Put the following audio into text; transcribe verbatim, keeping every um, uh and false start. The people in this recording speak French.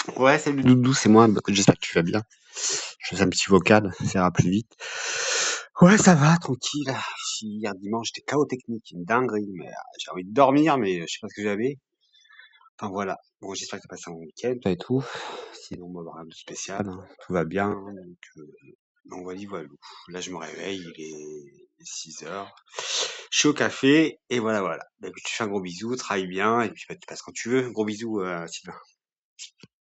Ouais, salut Doudou, c'est moi. Bah, écoute, j'espère que tu vas bien. Je fais un petit vocal, ça ira plus vite. Ouais, ça va, tranquille. Hier dimanche, j'étais K O technique, une dinguerie, mais euh, j'ai envie de dormir, mais euh, je sais pas ce que j'avais. Enfin voilà. Bon, j'espère que t'as passé un bon week-end, toi et tout. Sinon, bah, rien de spécial, hein. Tout va bien. Donc, euh, donc voilà, voilà. Là, je me réveille, il est six heures. Je suis au café, et voilà, voilà. Bah, écoute, je te fais un gros bisou, travaille bien, et puis bah, tu passes quand tu veux. Gros bisou, euh, Sylvain.